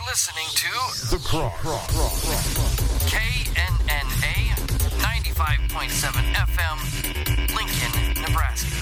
listening to The Cross. KNNA 95.7 FM, Lincoln, Nebraska.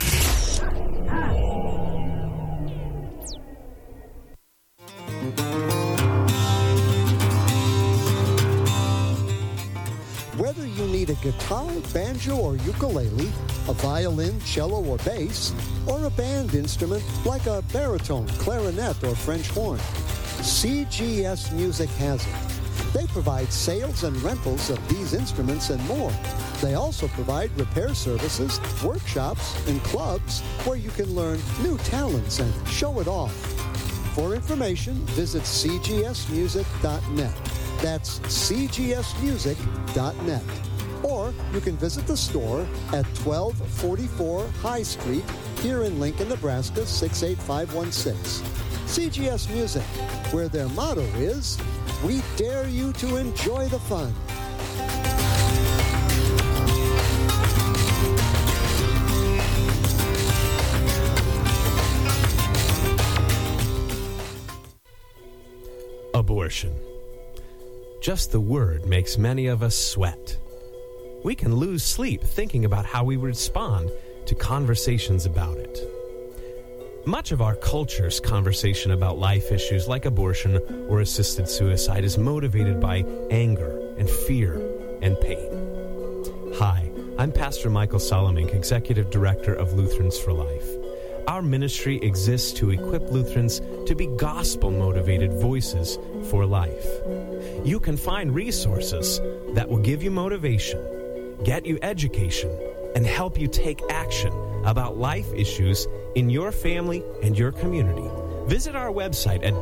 Whether you need a guitar, banjo, or ukulele, a violin, cello, or bass, or a band instrument like a baritone, clarinet, or French horn, CGS Music has it. They provide sales and rentals of these instruments and more. They also provide repair services, workshops, and clubs where you can learn new talents and show it off. For information, visit cgsmusic.net. That's cgsmusic.net. Or you can visit the store at 1244 High Street here in Lincoln, Nebraska, 68516. CGS Music, where their motto is, "We dare you to enjoy the fun." Abortion. Just the word makes many of us sweat. We can lose sleep thinking about how we respond to conversations about it. Much of our culture's conversation about life issues like abortion or assisted suicide is motivated by anger and fear and pain. Hi, I'm Pastor Michael Solomink, Executive Director of Lutherans for Life. Our ministry exists to equip Lutherans to be gospel-motivated voices for life. You can find resources that will give you motivation, get you education, and help you take action about life issues in your family and your community. Visit our website at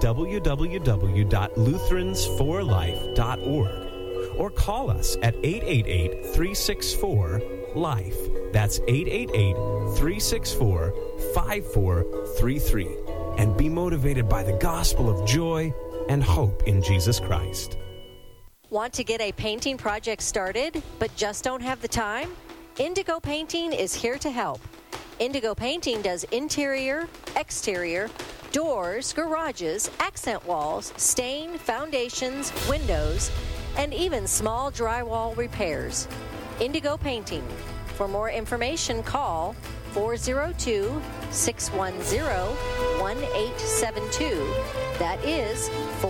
www.lutheransforlife.org or call us at 888-364-LIFE. That's 888-364-5433. And be motivated by the gospel of joy and hope in Jesus Christ. Want to get a painting project started, but just don't have the time? Indigo Painting is here to help. Indigo Painting does interior, exterior, doors, garages, accent walls, stain, foundations, windows, and even small drywall repairs. Indigo Painting. For more information, call 402-610-1872. That is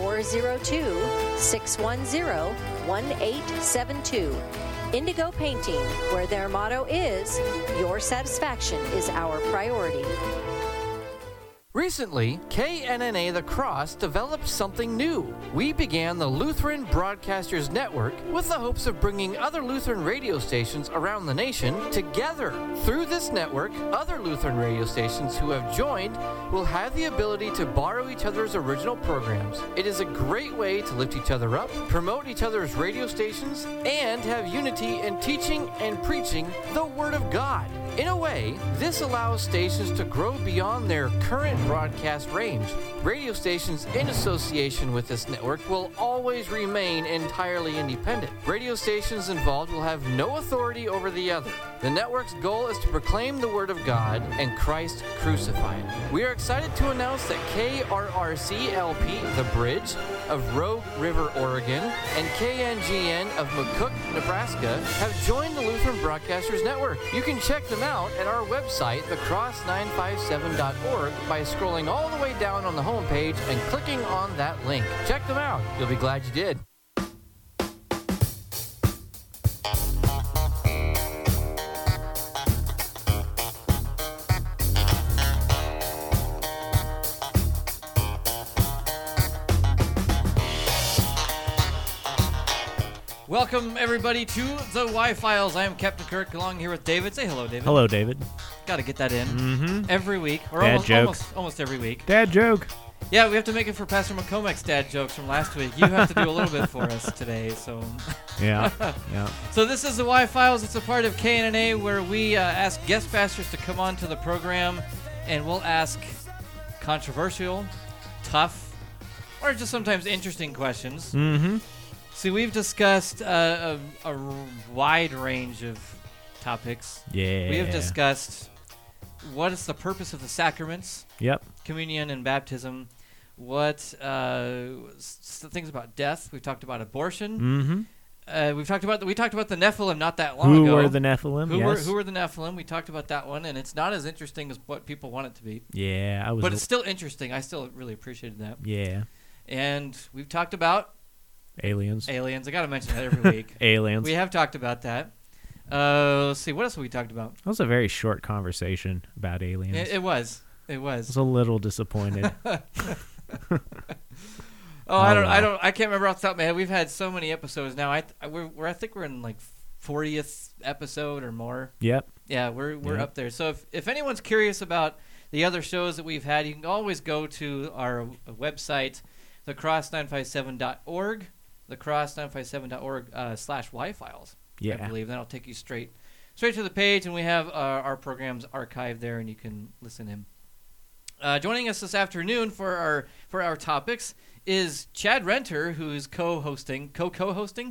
402-610-1872. Indigo Painting, where their motto is, "Your satisfaction is our priority." Recently, KNNA The Cross developed something new. We began the Lutheran Broadcasters Network with the hopes of bringing other Lutheran radio stations around the nation together. Through this network, other Lutheran radio stations who have joined will have the ability to borrow each other's original programs. It is a great way to lift each other up, promote each other's radio stations, and have unity in teaching and preaching the Word of God. In a way, this allows stations to grow beyond their current broadcast range. Radio stations in association with this network will always remain entirely independent. Radio stations involved will have no authority over the other. The network's goal is to proclaim the Word of God and Christ crucified. We are excited to announce that KRRC-LP, The Bridge of Rogue River, Oregon, and KNGN of McCook, Nebraska, have joined the Lutheran Broadcasters Network. You can check them out at our website, thecross957.org, by scrolling all the way down on the homepage and clicking on that link. Check them out. You'll be glad you did. Welcome, everybody, to the Y-Files. I am Captain Kirk, along here with David. Say hello, David. Hello, David. Got to get that in. Mm-hmm. Every week. Or Dad joke. almost every week. Dad joke. Yeah, we have to make it for Pastor McCormack's dad jokes from last week. You have to do a little bit for us today. So. Yeah. Yeah. So this is the Y-Files. It's a part of KNNA where we ask guest pastors to come on to the program, and we'll ask controversial, tough, or just sometimes interesting questions. Mm-hmm. See, we've discussed a wide range of topics. Yeah. We have discussed what is the purpose of the sacraments. Yep. Communion and baptism. things about death. We've talked about abortion. Mm-hmm. We talked about the Nephilim not that long Who ago. were the Nephilim? Who were the Nephilim? We talked about that one, and it's not as interesting as what people want it to be. Yeah, But it's still interesting. I still really appreciated that. Yeah. And we've talked about Aliens. I got to mention that every week. Aliens. We have talked about that. Let's see. What else have we talked about? That was a very short conversation about aliens. It was. I was a little disappointed. I can't remember off the top of my head. We've had so many episodes now. I think we're in like 40th episode or more. Yep. Yeah, we're up there. So if anyone's curious about the other shows that we've had, you can always go to our website, thecross957.org, thecross957.org /Y-files. Yeah. I believe that'll take you straight to the page, and we have our programs archived there, and you can listen in. Joining us this afternoon for our topics is Chad Renter, who's co-hosting. Co-hosting.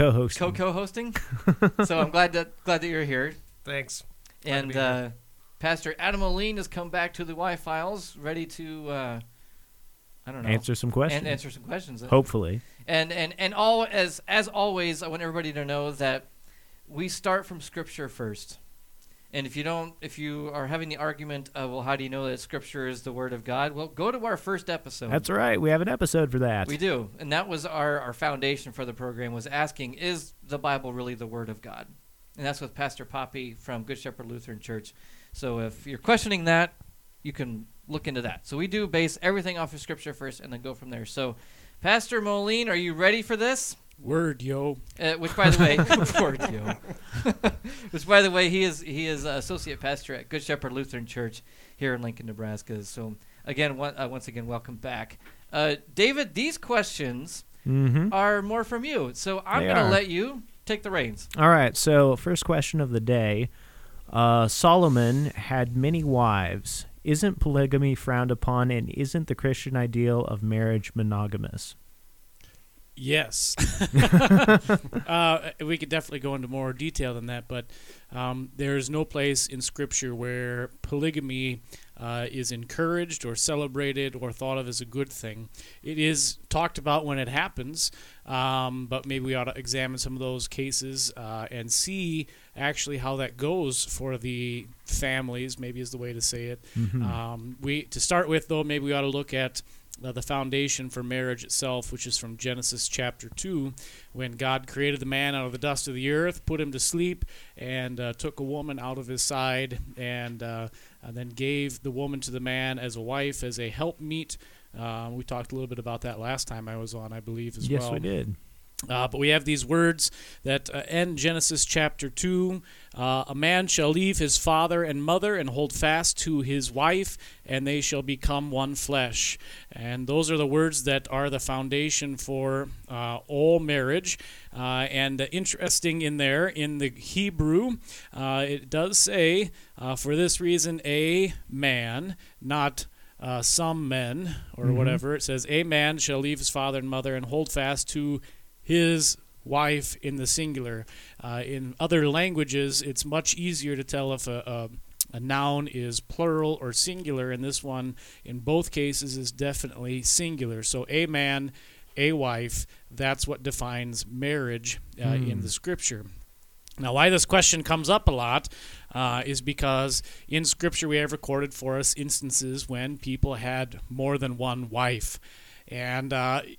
So I'm glad that you're here. Thanks. And Pastor Adam Oline has come back to the Y-Files, ready to answer some questions. Answer some questions. Hopefully. And as always, I want everybody to know that we start from Scripture first. And if you are having the argument of, well, how do you know that Scripture is the Word of God? Well, go to our first episode. That's right. We have an episode for that. We do. And that was our foundation for the program, was asking, is the Bible really the Word of God? And that's with Pastor Poppy from Good Shepherd Lutheran Church. So if you're questioning that, you can look into that. So we do base everything off of Scripture first and then go from there. So, Pastor Moline, are you ready for this? Word, yo. Which, by the way, word, yo. Which, by the way, he is associate pastor at Good Shepherd Lutheran Church here in Lincoln, Nebraska. So, again, once again, welcome back, David. These questions are more from you, so I'm going to let you take the reins. All right. So, first question of the day: Solomon had many wives. Isn't polygamy frowned upon, and isn't the Christian ideal of marriage monogamous? Yes. We could definitely go into more detail than that, but there's no place in Scripture where polygamy is encouraged or celebrated or thought of as a good thing. It is talked about when it happens, but maybe we ought to examine some of those cases and see actually how that goes for the families, maybe is the way to say it. To start with, though, maybe we ought to look at the foundation for marriage itself, which is from Genesis chapter 2, when God created the man out of the dust of the earth, put him to sleep, and took a woman out of his side, and then gave the woman to the man as a wife, as a helpmeet. We talked a little bit about that last time I was on, I believe, as well. Yes, we did. But we have these words that end Genesis chapter 2. A man shall leave his father and mother and hold fast to his wife, and they shall become one flesh. And those are the words that are the foundation for all marriage. And interesting in there, in the Hebrew, it does say, for this reason, a man, not some men or whatever. It says, a man shall leave his father and mother and hold fast to his wife in the singular. In other languages, it's much easier to tell if a noun is plural or singular, and this one, in both cases, is definitely singular. So a man, a wife, that's what defines marriage in the Scripture. Now, why this question comes up a lot is because in Scripture we have recorded for us instances when people had more than one wife. And,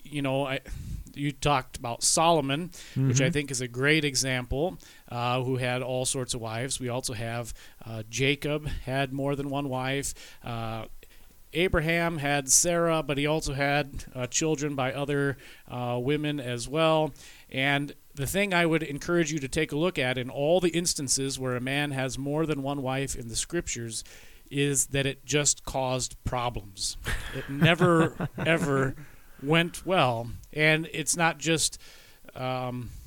you talked about Solomon, which I think is a great example, who had all sorts of wives. We also have Jacob had more than one wife. Abraham had Sarah, but he also had children by other women as well. And the thing I would encourage you to take a look at in all the instances where a man has more than one wife in the Scriptures is that it just caused problems. It never, ever went well. And it's not just a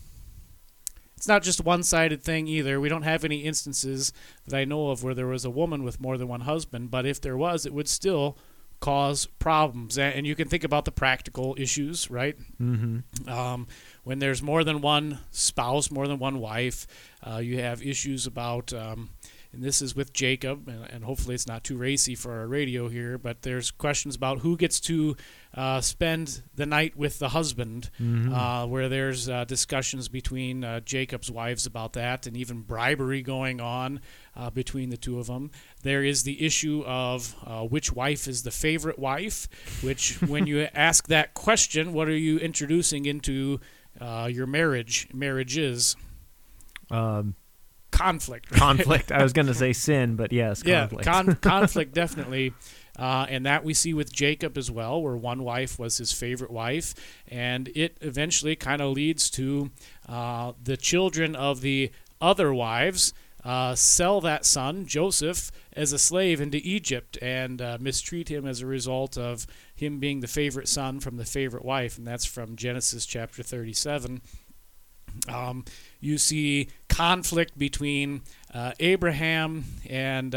one-sided thing either. We don't have any instances that I know of where there was a woman with more than one husband, but if there was, it would still cause problems. And you can think about the practical issues, right? When there's more than one spouse, more than one wife, you have issues about and this is with Jacob, and hopefully it's not too racy for our radio here, but there's questions about who gets to spend the night with the husband, where there's discussions between Jacob's wives about that, and even bribery going on between the two of them. There is the issue of which wife is the favorite wife, which when you ask that question, what are you introducing into your marriages? Conflict. Conflict. I was going to say sin, but yes, conflict. Yeah, conflict definitely. And that we see with Jacob as well, where one wife was his favorite wife, and it eventually kind of leads to the children of the other wives sell that son, Joseph, as a slave into Egypt and mistreat him as a result of him being the favorite son from the favorite wife, and that's from Genesis chapter 37. You see conflict between Abraham and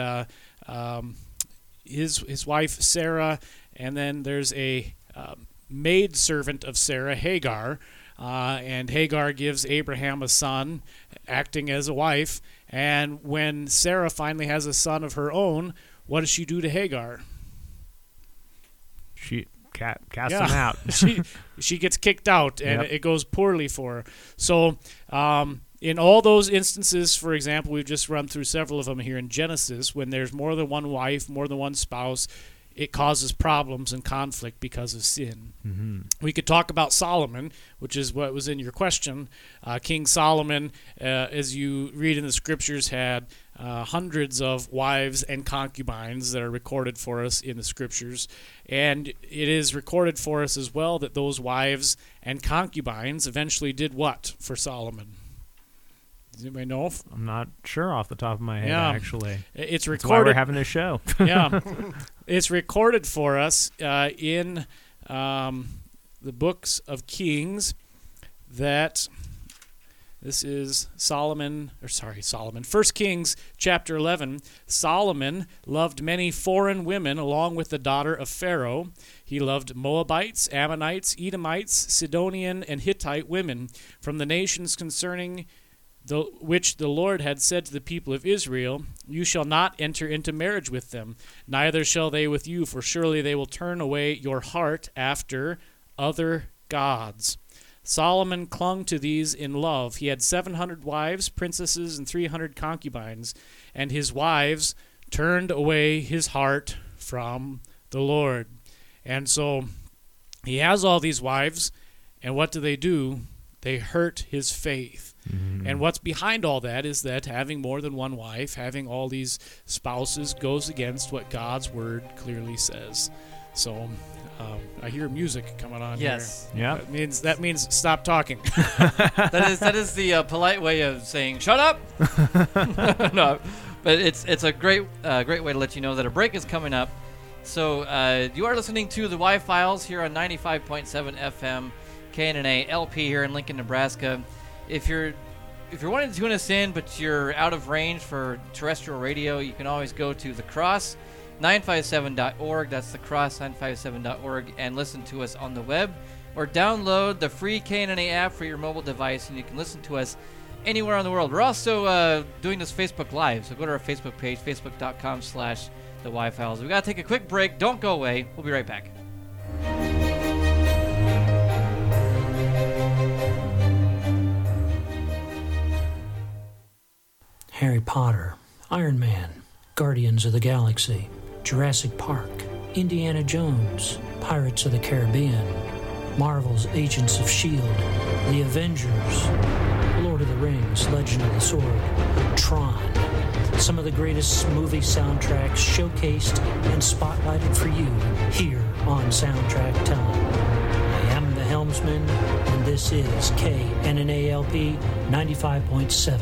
his wife Sarah, and then there's a maid servant of Sarah, Hagar, and Hagar gives Abraham a son, acting as a wife. And when Sarah finally has a son of her own, what does she do to Hagar? She casts him out. she gets kicked out, and it goes poorly for her. So in all those instances, for example, we've just run through several of them here in Genesis, when there's more than one wife, more than one spouse, it causes problems and conflict because of sin. Mm-hmm. We could talk about Solomon, which is what was in your question. King Solomon, as you read in the scriptures, had hundreds of wives and concubines that are recorded for us in the scriptures. And it is recorded for us as well that those wives and concubines eventually did what for Solomon? Does anybody know? I'm not sure off the top of my head, actually. It's recorded. That's why we're having a show. Yeah. It's recorded for us in the books of Kings that this is 1 Kings chapter 11. Solomon loved many foreign women along with the daughter of Pharaoh. He loved Moabites, Ammonites, Edomites, Sidonian, and Hittite women from the nations concerning which the Lord had said to the people of Israel, "You shall not enter into marriage with them, neither shall they with you, for surely they will turn away your heart after other gods." Solomon clung to these in love. He had 700 wives, princesses, and 300 concubines, and his wives turned away his heart from the Lord. And so he has all these wives, and what do? They hurt his faith. Mm-hmm. And what's behind all that is that having more than one wife, having all these spouses, goes against what God's word clearly says. So I hear music coming on here. Yeah. That means stop talking. That is the polite way of saying shut up. No, but it's a great way to let you know that a break is coming up. So you are listening to the Y-Files here on 95.7 FM, KNNA LP here in Lincoln, Nebraska. If you're wanting to tune us in, but you're out of range for terrestrial radio, you can always go to thecross957.org. That's thecross957.org, and listen to us on the web, or download the free KNNA app for your mobile device, and you can listen to us anywhere in the world. We're also doing this Facebook Live, so go to our Facebook page, facebook.com/the Y-Files. We got to take a quick break. Don't go away. We'll be right back. Harry Potter, Iron Man, Guardians of the Galaxy, Jurassic Park, Indiana Jones, Pirates of the Caribbean, Marvel's Agents of S.H.I.E.L.D., The Avengers, Lord of the Rings, Legend of the Sword, Tron. Some of the greatest movie soundtracks showcased and spotlighted for you here on Soundtrack Time. I am the Helmsman, and this is KNNALP 95.7.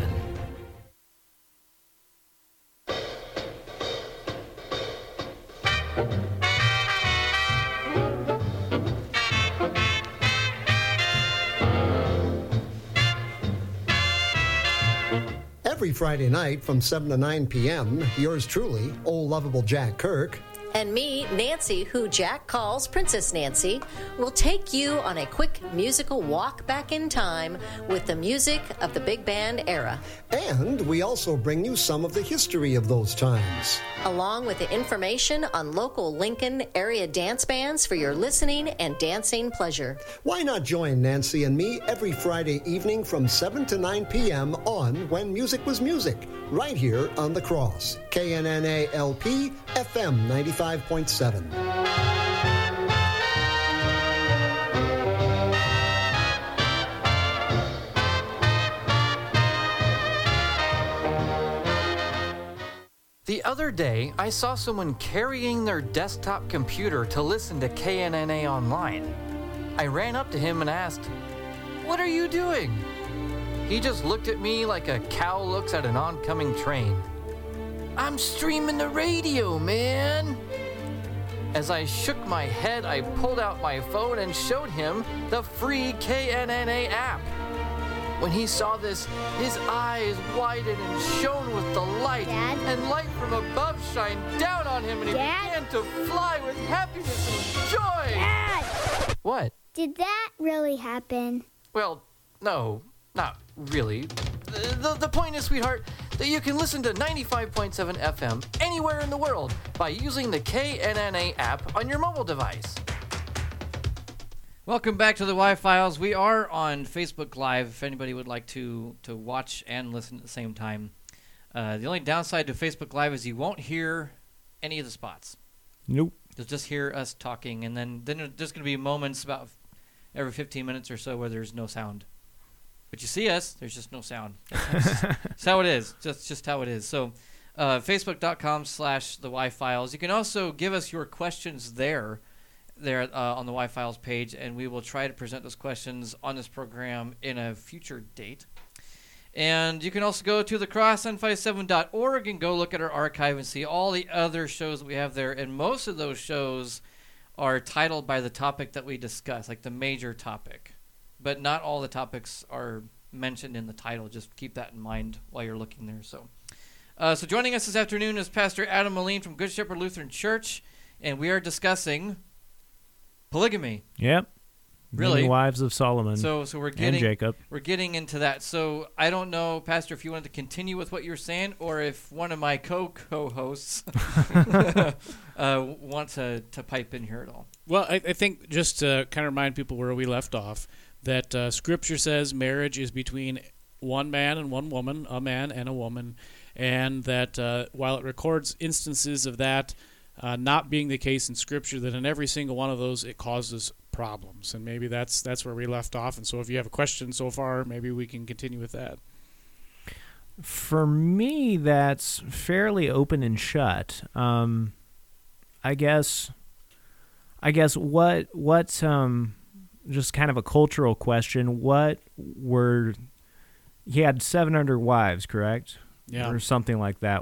Every Friday night from 7 to 9 p.m., yours truly, old lovable Jack Kirk, And me, Nancy, who Jack calls Princess Nancy, will take you on a quick musical walk back in time with the music of the big band era. And we also bring you some of the history of those times. Along with the information on local Lincoln area dance bands for your listening and dancing pleasure. Why not join Nancy and me every Friday evening from 7 to 9 p.m. on When Music Was Music, right here on The Cross, KNNA-LP, FM 95.7. The other day, I saw someone carrying their desktop computer to listen to KNNA online. I ran up to him and asked, "What are you doing?" He just looked at me like a cow looks at an oncoming train. "I'm streaming the radio, man." As I shook my head, I pulled out my phone and showed him the free KNNA app. When he saw this, his eyes widened and shone with delight, Dad? and light from above shined down on him, and he Dad? began to fly with happiness and joy. Dad! What? Did that really happen? Well, no, not really. The point is, sweetheart, that you can listen to 95.7 FM anywhere in the world by using the KNNA app on your mobile device. Welcome back to the Y-Files. We are on Facebook Live if anybody would like to watch and listen at the same time. The only downside to Facebook Live is you won't hear any of the spots. Nope. You'll just hear us talking, and then there's going to be moments about every 15 minutes or so where there's no sound. But you see us, there's just no sound. That's how it is. Just how it is. So Facebook.com/the Y-Files. You can also give us your questions there on the Y-Files page, and we will try to present those questions on this program in a future date. And you can also go to thecrossn57.org and go look at our archive and see all the other shows that we have there. And most of those shows are titled by the topic that we discuss, like the major topic. But not all the topics are mentioned in the title. Just keep that in mind while you're looking there. So joining us this afternoon is Pastor Adam Moline from Good Shepherd Lutheran Church, and we are discussing polygamy. Yep. Really? Many wives of Solomon. So we're getting and Jacob. We're getting into that. So I don't know, Pastor, if you wanted to continue with what you were saying, or if one of my co-hosts wants to pipe in here at all. Well, I think just to kind of remind people where we left off, that Scripture says marriage is between one man and one woman, a man and a woman, and that while it records instances of that not being the case in Scripture, that in every single one of those it causes problems. And maybe that's where we left off. And so if you have a question so far, maybe we can continue with that. For me, that's fairly open and shut. I guess what just kind of a cultural question. He had 700 wives, correct? Yeah. Or something like that.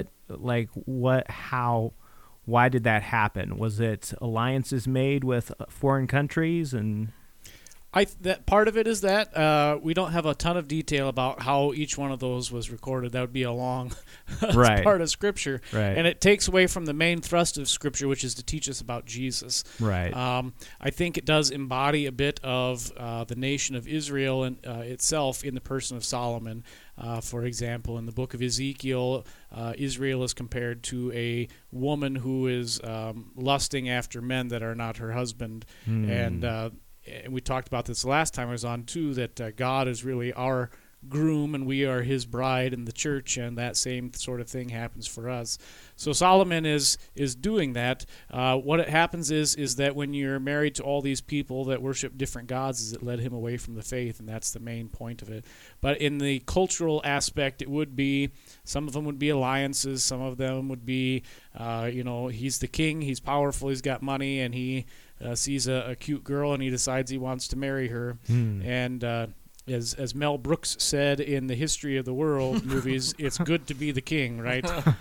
Why did that happen? Was it alliances made with foreign countries? And that part of it is that we don't have a ton of detail about how each one of those was recorded. That would be a long part of Scripture. Right. And it takes away from the main thrust of Scripture, which is to teach us about Jesus. Right. I think it does embody a bit of the nation of Israel itself in the person of Solomon. For example, in the book of Ezekiel, Israel is compared to a woman who is lusting after men that are not her husband. And we talked about this last time I was on, too, that God is really our groom and we are his bride in the church, and that same sort of thing happens for us. So Solomon is doing that. What it happens is that when you're married to all these people that worship different gods, is it led him away from the faith, and that's the main point of it. But in the cultural aspect, it would be, some of them would be alliances, some of them would be, he's the king, he's powerful, he's got money, and he sees a cute girl and he decides he wants to marry her. And as Mel Brooks said in the History of the World movies, it's good to be the king, right?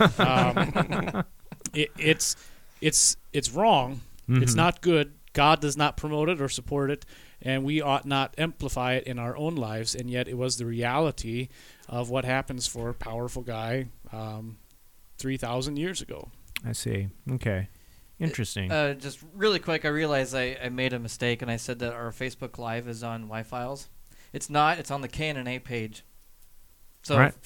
It's wrong. Mm-hmm. It's not good. God does not promote it or support it, and we ought not amplify it in our own lives. And yet it was the reality of what happens for a powerful guy 3,000 years ago. I see. Okay. Interesting. Just really quick, I realized I made a mistake, and I said that our Facebook Live is on Y-Files. It's not. It's on the KNNA page. So Right.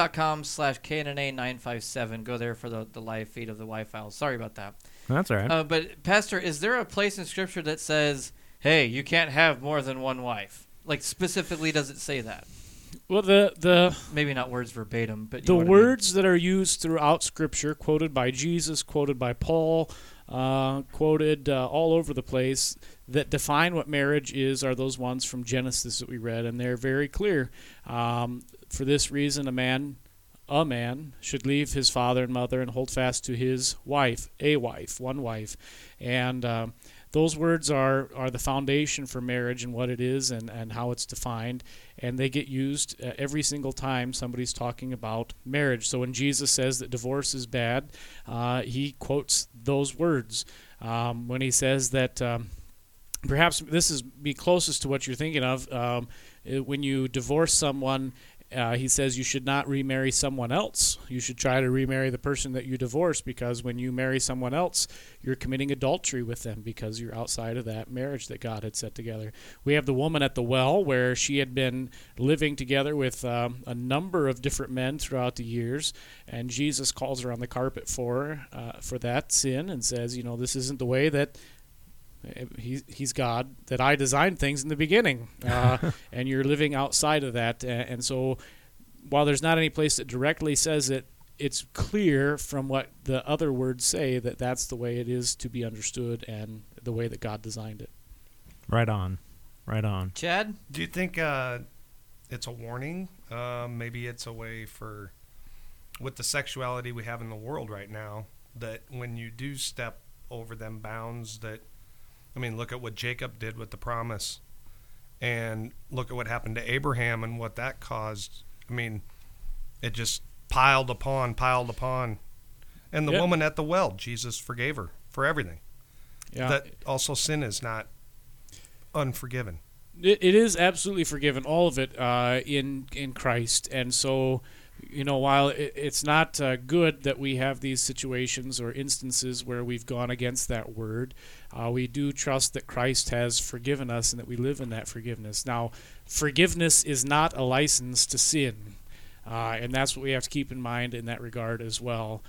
Facebook.com/KNNA957. Go there for the live feed of the Y-Files. Sorry about that. That's all right. But, Pastor, is there a place in Scripture that says, hey, you can't have more than one wife? Like, specifically, does it say that? Well, the Maybe not words verbatim, but you the know what I mean. words that are used throughout Scripture, quoted by Jesus, quoted by Paul, quoted all over the place, that define what marriage is are those ones from Genesis that we read, and they're very clear. For this reason, a man should leave his father and mother and hold fast to his wife, one wife. And those words are the foundation for marriage and what it is and how it's defined. And they get used every single time somebody's talking about marriage. So when Jesus says that divorce is bad, he quotes those words. When he says that, perhaps this is be closest to what you're thinking of, when you divorce someone, he says you should not remarry someone else. You should try to remarry the person that you divorced, because when you marry someone else, you're committing adultery with them because you're outside of that marriage that God had set together. We have the woman at the well, where she had been living together with a number of different men throughout the years, and Jesus calls her on the carpet for that sin and says, this isn't the way that He's God, that I designed things in the beginning, and you're living outside of that. And so while there's not any place that directly says it, it's clear from what the other words say that that's the way it is to be understood and the way that God designed it. Right on. Chad? Do you think it's a warning? Maybe it's a way for, with the sexuality we have in the world right now, that when you do step over them bounds, that look at what Jacob did with the promise, and look at what happened to Abraham and what that caused. It just piled upon. And the woman at the well, Jesus forgave her for everything. Yeah. That also sin is not unforgiven. It is absolutely forgiven, all of it, in Christ. And so, while it's not good that we have these situations or instances where we've gone against that word, we do trust that Christ has forgiven us and that we live in that forgiveness. Now, forgiveness is not a license to sin, and that's what we have to keep in mind in that regard as well.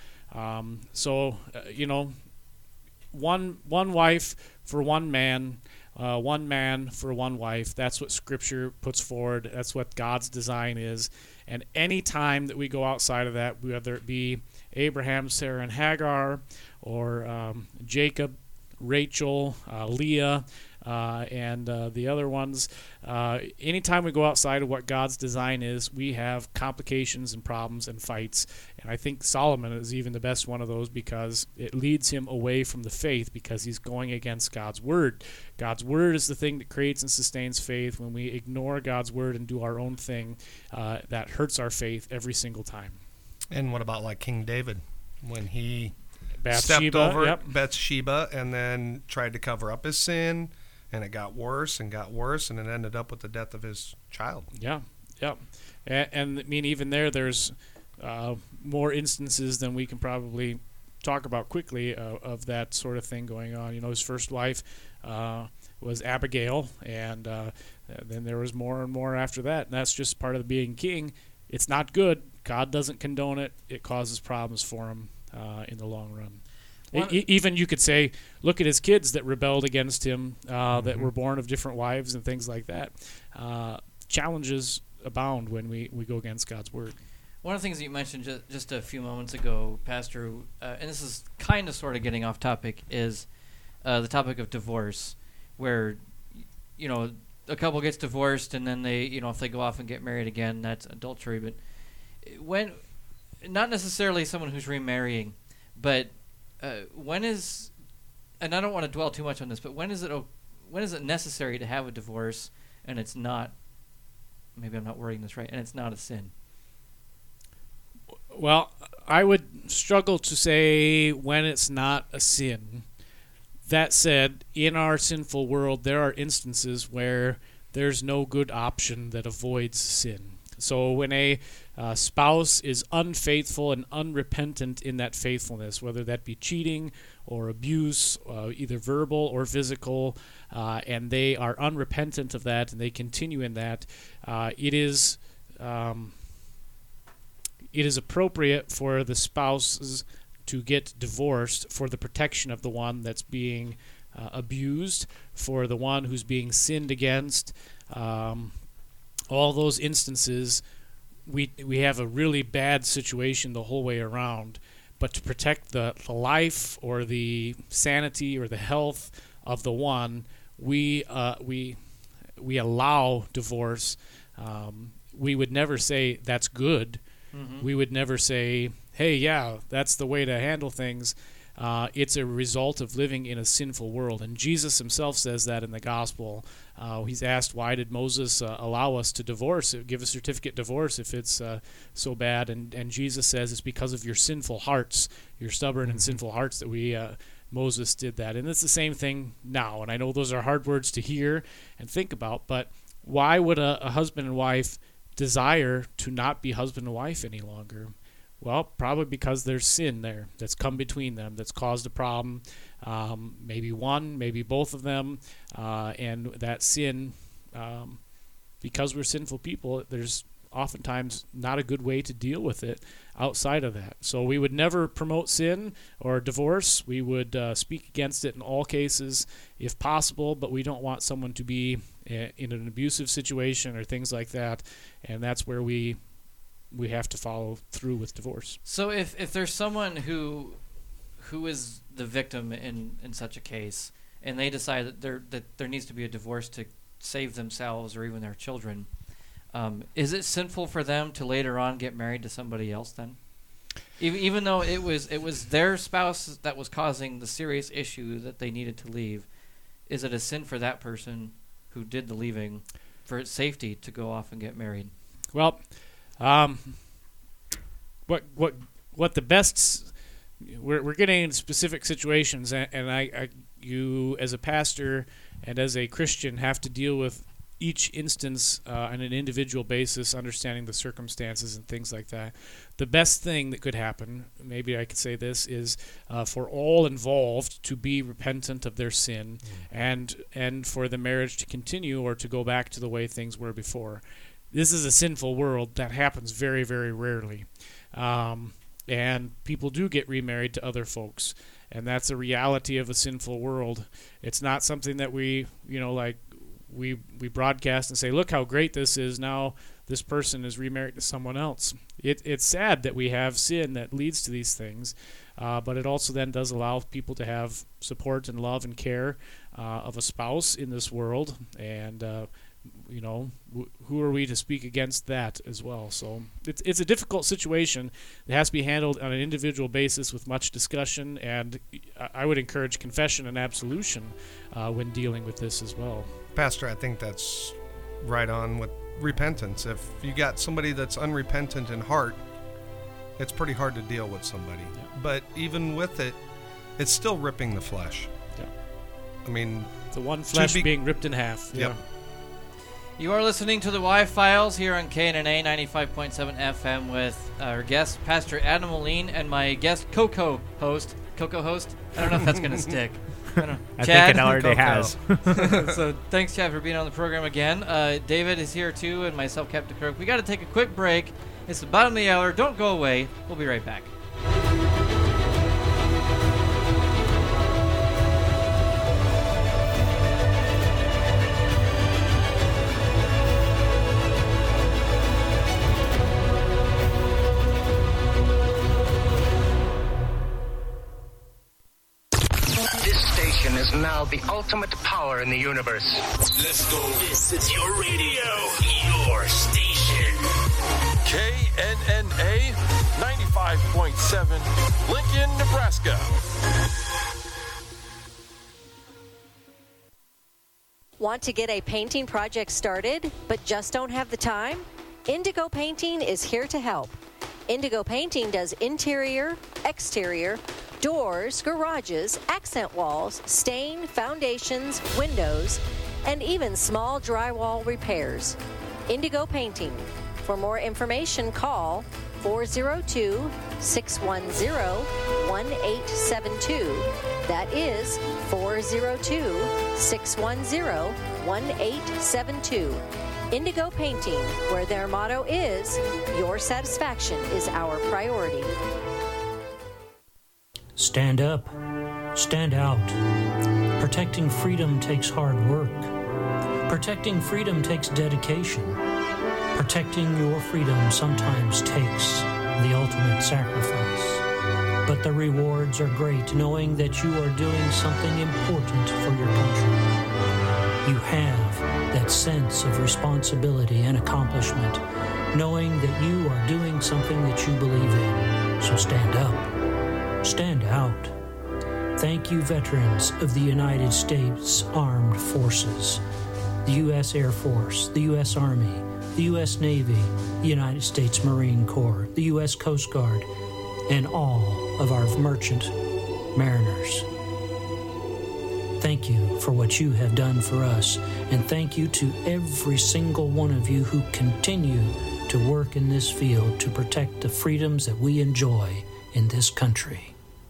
One wife for one man for one wife. That's what Scripture puts forward. That's what God's design is. And any time that we go outside of that, whether it be Abraham, Sarah, and Hagar, or Jacob, Rachel, Leah, and the other ones, anytime we go outside of what God's design is, we have complications and problems and fights. And I think Solomon is even the best one of those, because it leads him away from the faith, because he's going against God's word. God's word is the thing that creates and sustains faith. When we ignore God's word and do our own thing, that hurts our faith every single time. And what about like King David, when he Bathsheba, stepped over yep. Bathsheba and then tried to cover up his sin, and it got worse and it ended up with the death of his child. Yeah. And even there's more instances than we can probably talk about quickly of that sort of thing going on. His first wife was Abigail, and then there was more and more after that. And that's just part of being king. It's not good. God doesn't condone it. It causes problems for him in the long run. Even you could say, look at his kids that rebelled against him, that were born of different wives and things like that. Challenges abound when we go against God's word. One of the things that you mentioned just a few moments ago, Pastor, and this is kind of sort of getting off topic, is the topic of divorce, where, a couple gets divorced and then they, if they go off and get married again, that's adultery. But when, not necessarily someone who's remarrying, but when is, and I don't want to dwell too much on this, but when is it necessary to have a divorce and it's not, maybe I'm not wording this right, and it's not a sin? Well, I would struggle to say when it's not a sin. That said, in our sinful world, there are instances where there's no good option that avoids sin. So when a spouse is unfaithful and unrepentant in that faithfulness, whether that be cheating or abuse, either verbal or physical, and they are unrepentant of that and they continue in that, it is appropriate for the spouses to get divorced for the protection of the one that's being abused, for the one who's being sinned against. All those instances, we have a really bad situation the whole way around. But to protect the life or the sanity or the health of the one, we allow divorce. We would never say that's good. Mm-hmm. We would never say, hey, yeah, that's the way to handle things. It's a result of living in a sinful world. And Jesus himself says that in the gospel. He's asked, why did Moses allow us to divorce, give a certificate divorce if it's so bad? And Jesus says it's because of your sinful hearts, your stubborn and sinful hearts that Moses did that. And it's the same thing now. And I know those are hard words to hear and think about, but why would a husband and wife desire to not be husband and wife any longer? Well, probably because there's sin there that's come between them, that's caused a problem. Maybe one, maybe both of them. And that sin, because we're sinful people, there's oftentimes not a good way to deal with it outside of that. So we would never promote sin or divorce. We would speak against it in all cases if possible, but we don't want someone to be in an abusive situation or things like that. And that's where we have to follow through with divorce. So if there's someone who is the victim in such a case, and they decide that there needs to be a divorce to save themselves or even their children, is it sinful for them to later on get married to somebody else then? Even though it was their spouse that was causing the serious issue that they needed to leave, is it a sin for that person who did the leaving, for its safety, to go off and get married? Well, what the best, we're getting into specific situations, and you as a pastor and as a Christian have to deal with each instance on an individual basis, understanding the circumstances and things like that. The best thing that could happen, maybe I could say this, is for all involved to be repentant of their sin, and for the marriage to continue or to go back to the way things were before. This is a sinful world. That happens very, very rarely. And people do get remarried to other folks. And that's a reality of a sinful world. It's not something that we broadcast and say, look how great this is. Now this person is remarried to someone else. It's sad that we have sin that leads to these things. But it also then does allow people to have support and love and care of a spouse in this world. And who are we to speak against that as well? So it's a difficult situation. It has to be handled on an individual basis with much discussion, and I would encourage confession and absolution when dealing with this as well. Pastor, I think that's right on with repentance. If you got somebody that's unrepentant in heart, it's pretty hard to deal with somebody. Yeah. But even with it, it's still ripping the flesh. Yeah. I mean, the one flesh being ripped in half. Yep. Yeah. You are listening to the Y-Files here on KNNA 95.7 FM with our guest, Pastor Adam Moline, and my guest, Coco host. I don't know if that's going to stick. I think it already has. So thanks, Chad, for being on the program again. David is here, too, and myself, Captain Kirk. We got to take a quick break. It's the bottom of the hour. Don't go away. We'll be right back. Now the ultimate power in the universe. Let's go. This is your radio, your station. KNNA 95.7, Lincoln, Nebraska. Want to get a painting project started, but just don't have the time? Indigo Painting is here to help. Indigo Painting does interior, exterior, doors, garages, accent walls, stain, foundations, windows, and even small drywall repairs. Indigo Painting, For more information, call 402-610-1872. That is 402-610-1872. Indigo Painting, where their motto is, your satisfaction is our priority. Stand up. Stand out. Protecting freedom takes hard work. Protecting freedom takes dedication. Protecting your freedom sometimes takes the ultimate sacrifice. But the rewards are great, knowing that you are doing something important for your country. You have that sense of responsibility and accomplishment, knowing that you are doing something that you believe in. So stand up. Stand out. Thank you, veterans of the United States Armed Forces, the U.S. Air Force, the U.S. Army, the U.S. Navy, the United States Marine Corps, the U.S. Coast Guard, and all of our merchant mariners. Thank you for what you have done for us, and thank you to every single one of you who continue to work in this field to protect the freedoms that we enjoy in this country.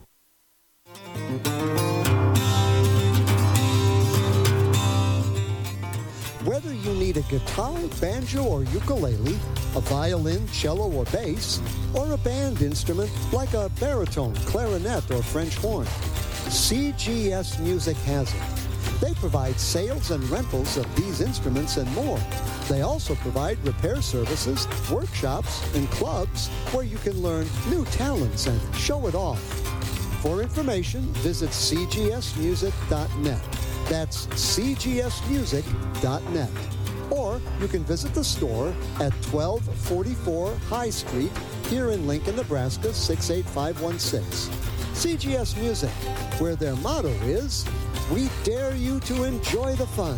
Whether you need a guitar, banjo, or ukulele, a violin, cello, or bass, or a band instrument like a baritone, clarinet, or French horn, CGS Music has it. They provide sales and rentals of these instruments and more. They also provide repair services, workshops, and clubs where you can learn new talents and show it off. For information, visit cgsmusic.net. That's cgsmusic.net. Or you can visit the store at 1244 High Street here in Lincoln, Nebraska, 68516. CGS Music, where their motto is, we dare you to enjoy the fun.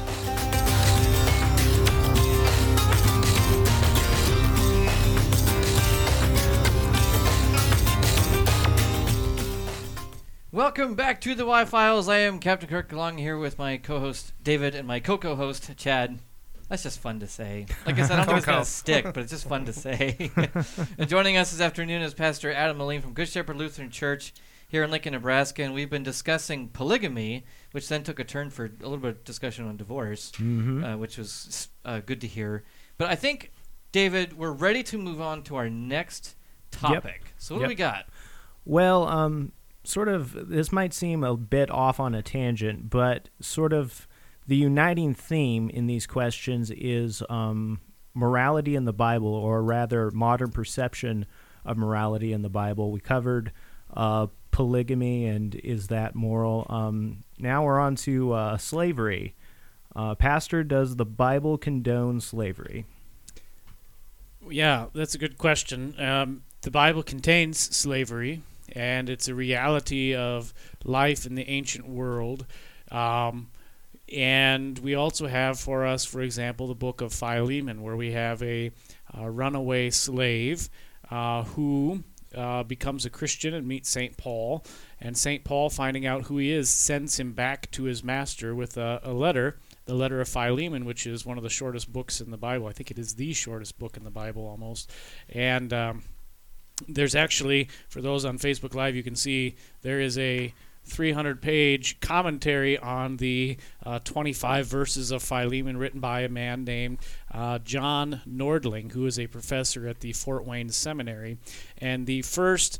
Welcome back to the Y-Files. I am Captain Kirk, along here with my co-host David and my co-host Chad. That's just fun to say. Like I said, I don't think it's going to stick, but it's just fun to say. And joining us this afternoon is Pastor Adam Moline from Good Shepherd Lutheran Church here in Lincoln, Nebraska, and we've been discussing polygamy, which then took a turn for a little bit of discussion on divorce, which was good to hear. But I think, David, we're ready to move on to our next topic. Yep. So what do we got? Well, sort of, this might seem a bit off on a tangent, but sort of the uniting theme in these questions is morality in the Bible, or rather modern perception of morality in the Bible. We covered polygamy and is that moral. Now we're on to slavery. Pastor, does the Bible condone slavery? Yeah, that's a good question. The Bible contains slavery, and it's a reality of life in the ancient world. And we also have for us, for example, the book of Philemon, where we have a runaway slave who becomes a Christian and meets St. Paul. And St. Paul, finding out who he is, sends him back to his master with a letter, the letter of Philemon, which is one of the shortest books in the Bible. I think it is the shortest book in the Bible almost. And there's actually, for those on Facebook Live, you can see there is a 300-page commentary on the 25 verses of Philemon written by a man named John Nordling, who is a professor at the Fort Wayne Seminary. And the first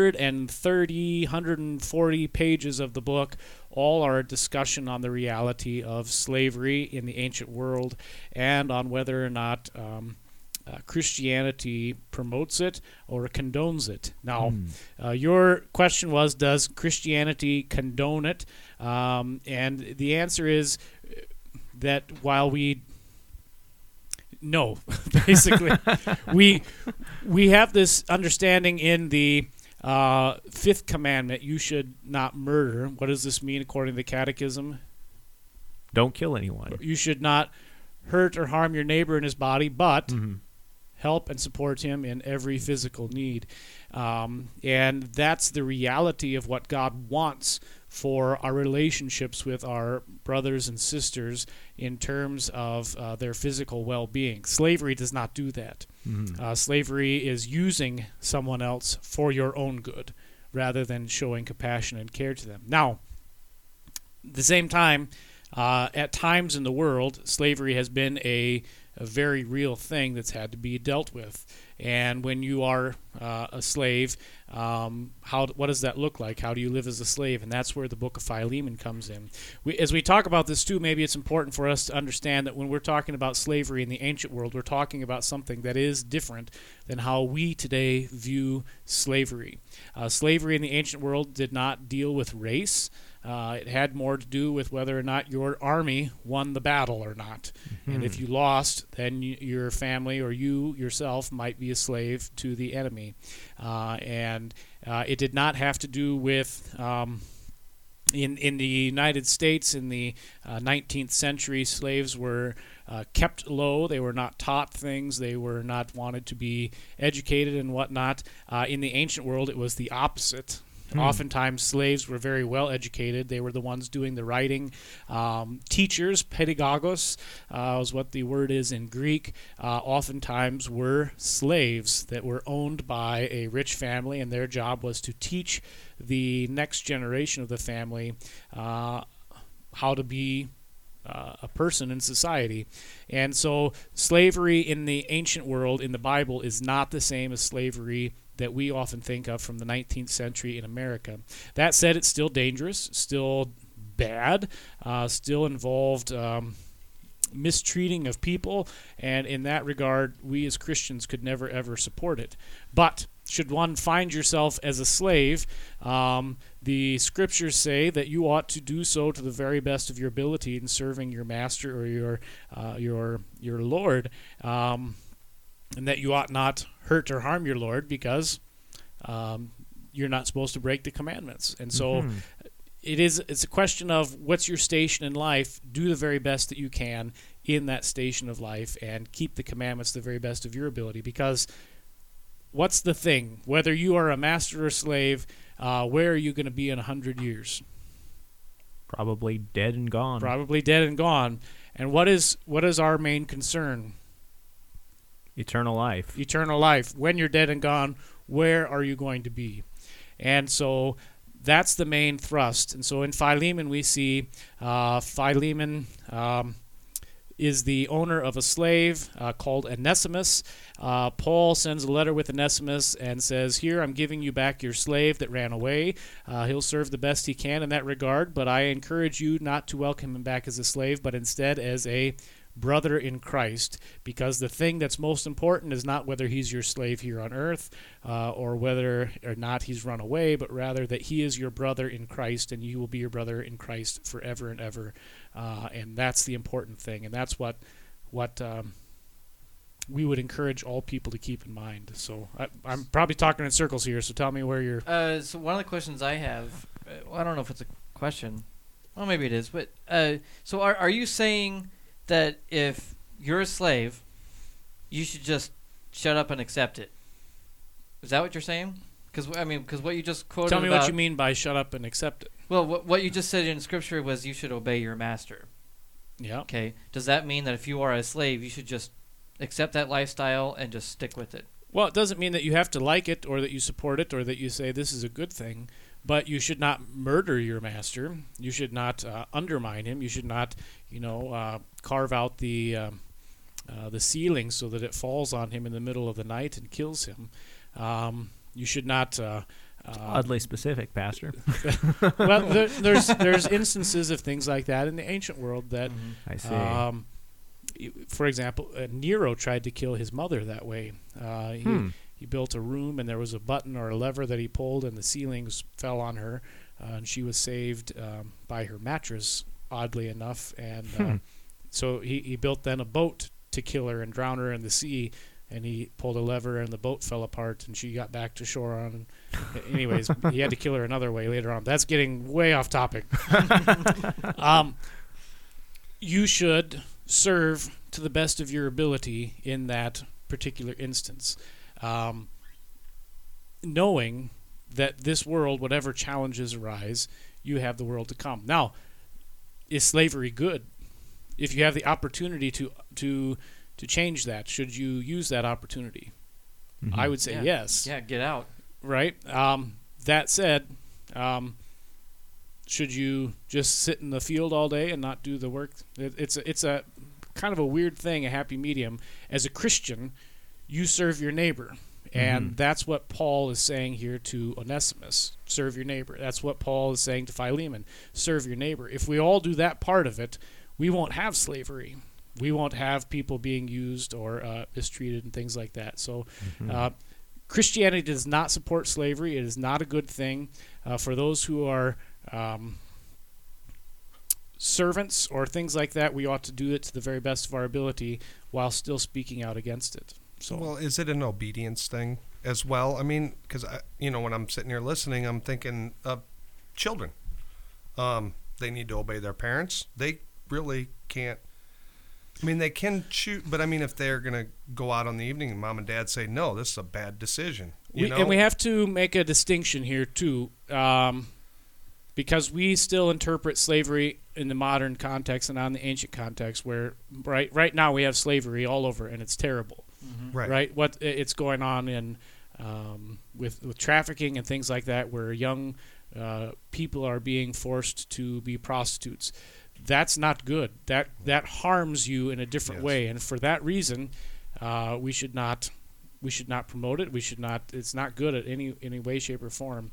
140 pages of the book all are a discussion on the reality of slavery in the ancient world and on whether or not Christianity promotes it or condones it. Now, your question was, does Christianity condone it? And the answer is that while no, basically, we have this understanding in the fifth commandment, you should not murder. What does this mean according to the Catechism? Don't kill anyone. You should not hurt or harm your neighbor in his body, but help and support him in every physical need. And that's the reality of what God wants for our relationships with our brothers and sisters in terms of their physical well-being. Slavery does not do that. Slavery is using someone else for your own good rather than showing compassion and care to them. Now, at the same time, at times in the world, slavery has been a very real thing that's had to be dealt with. And when you are a slave, what does that look like? How do you live as a slave? And that's where the book of Philemon comes in. As we talk about this too, maybe it's important for us to understand that when we're talking about slavery in the ancient world, we're talking about something that is different than how we today view slavery. Slavery in the ancient world did not deal with race. It had more to do with whether or not your army won the battle or not. And if you lost, then your family or you yourself might be a slave to the enemy. And it did not have to do with... In the United States in the 19th century, slaves were kept low. They were not taught things. They were not wanted to be educated and whatnot. In the ancient world, it was the opposite. Oftentimes, slaves were very well educated. They were the ones doing the writing. Teachers, pedagogos, is what the word is in Greek, oftentimes were slaves that were owned by a rich family, and their job was to teach the next generation of the family how to be a person in society. And so slavery in the ancient world in the Bible is not the same as slavery that we often think of from the 19th century in America. That said, it's still dangerous, still bad, still involved mistreating of people, and in that regard, we as Christians could never ever support it. But should one find yourself as a slave, the scriptures say that you ought to do so to the very best of your ability in serving your master or your Lord, and that you ought not hurt or harm your Lord because you're not supposed to break the commandments. And so it's a question of what's your station in life. Do the very best that you can in that station of life and keep the commandments to the very best of your ability, because what's the thing? Whether you are a master or slave, where are you going to be in 100 years? Probably dead and gone. Probably dead and gone. And what is our main concern? Eternal life. Eternal life. When you're dead and gone, where are you going to be? And so that's the main thrust. And so in Philemon we see Philemon is the owner of a slave called Onesimus. Paul sends a letter with Onesimus and says, here, I'm giving you back your slave that ran away. He'll serve the best he can in that regard, but I encourage you not to welcome him back as a slave, but instead as a brother in Christ, because the thing that's most important is not whether he's your slave here on earth or whether or not he's run away, but rather that he is your brother in Christ and you will be your brother in Christ forever and ever. And that's the important thing, and that's what we would encourage all people to keep in mind. So I'm probably talking in circles here, so tell me where you're... So one of the questions I have, I don't know if it's a question. Well, maybe it is, but so are you saying that if you're a slave, you should just shut up and accept it? Is that what you're saying? Because what you just quoted. Tell me what you mean by shut up and accept it. Well, what you just said in Scripture was you should obey your master. Yeah. Okay. Does that mean that if you are a slave, you should just accept that lifestyle and just stick with it? Well, it doesn't mean that you have to like it or that you support it or that you say this is a good thing. But you should not murder your master. You should not undermine him. You should not, carve out the ceiling so that it falls on him in the middle of the night and kills him. You should not. Oddly specific, Pastor. Well, there's instances of things like that in the ancient world that. I see. For example, Nero tried to kill his mother that way. He built a room, and there was a button or a lever that he pulled, and the ceilings fell on her, and she was saved by her mattress, oddly enough. And so he built then a boat to kill her and drown her in the sea, and he pulled a lever, and the boat fell apart, and she got back to shore on. Anyways, he had to kill her another way later on. That's getting way off topic. You should serve to the best of your ability in that particular instance. Knowing that this world, whatever challenges arise, you have the world to come. Now, is slavery good? If you have the opportunity to change that, should you use that opportunity? Mm-hmm. I would say yes. Yeah, get out. Right. That said, should you just sit in the field all day and not do the work? It's a kind of a weird thing, a happy medium. As a Christian, you serve your neighbor. And that's what Paul is saying here to Onesimus. Serve your neighbor. That's what Paul is saying to Philemon. Serve your neighbor. If we all do that part of it, we won't have slavery. We won't have people being used or mistreated and things like that. So Christianity does not support slavery. It is not a good thing. For those who are servants or things like that, we ought to do it to the very best of our ability while still speaking out against it. So, well, is it an obedience thing as well? I mean, because when I'm sitting here listening, I'm thinking of children. They need to obey their parents. They really can't. I mean, they can choose, but I mean, if they're going to go out on the evening and mom and dad say, no, this is a bad decision. And we have to make a distinction here, too, because we still interpret slavery in the modern context and not in the ancient context, where right now we have slavery all over, and it's terrible. Mm-hmm. Right. What it's going on in with trafficking and things like that, where young people are being forced to be prostitutes. That's not good. That harms you in a different way, and for that reason, we should not promote it. We should not. It's not good at any way, shape, or form.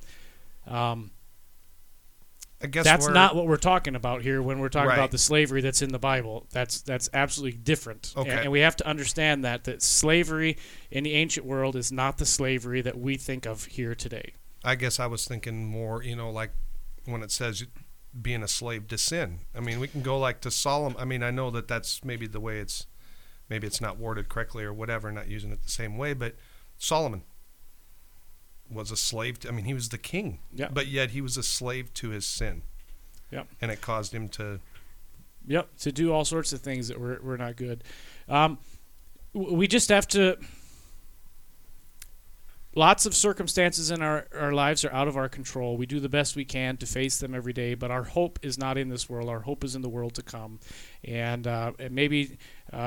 I guess that's not what we're talking about here when we're talking Right. about the slavery that's in the Bible. That's absolutely different. Okay. And we have to understand that slavery in the ancient world is not the slavery that we think of here today. I guess I was thinking more, like when it says being a slave to sin. I mean, we can go like to Solomon. I mean, I know that's maybe the way maybe it's not worded correctly or whatever, not using it the same way, but Solomon was a slave to, he was the king, but yet he was a slave to his sin. Yep. And it caused him to do all sorts of things that were not good. We just have to. Lots of circumstances in our lives are out of our control. We do the best we can to face them every day, but our hope is not in this world. Our hope is in the world to come. And maybe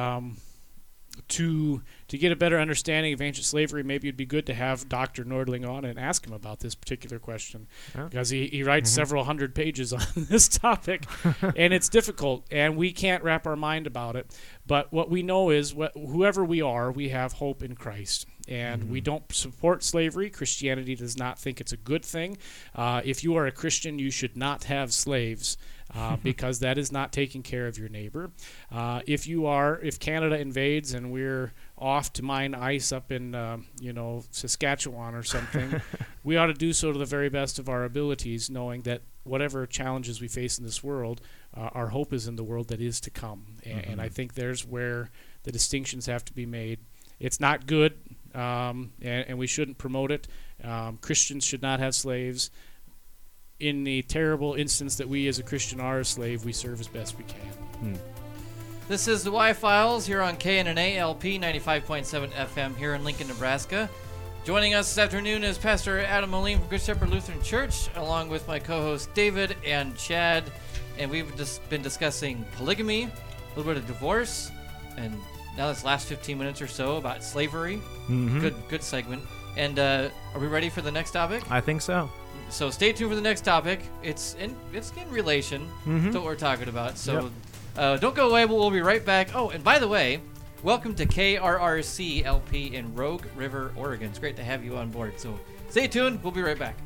to get a better understanding of ancient slavery, maybe it'd be good to have Dr. Nordling on and ask him about this particular question, because he writes several hundred pages on this topic, and it's difficult, and we can't wrap our mind about it. But what we know is, whoever we are, we have hope in Christ. And we don't support slavery. Christianity does not think it's a good thing. If you are a Christian, you should not have slaves, because that is not taking care of your neighbor. If Canada invades and we're off to mine ice up in Saskatchewan or something, we ought to do so to the very best of our abilities, knowing that whatever challenges we face in this world, our hope is in the world that is to come. And I think there's where the distinctions have to be made. It's not good, and we shouldn't promote it. Christians should not have slaves. In the terrible instance that we as a Christian are a slave, we serve as best we can. This is the Y-Files here on KNNA LP 95.7 FM here in Lincoln, Nebraska. Joining us this afternoon is Pastor Adam Moline from Good Shepherd Lutheran Church, along with my co-hosts David and Chad. And we've just been discussing polygamy, a little bit of divorce, and now this last 15 minutes or so about slavery. Good segment. And are we ready for the next topic? I think so. So stay tuned for the next topic. It's in relation to what we're talking about. So don't go away. We'll be right back. Oh, and by the way, welcome to KRRC LP in Rogue River, Oregon. It's great to have you on board. So stay tuned. We'll be right back.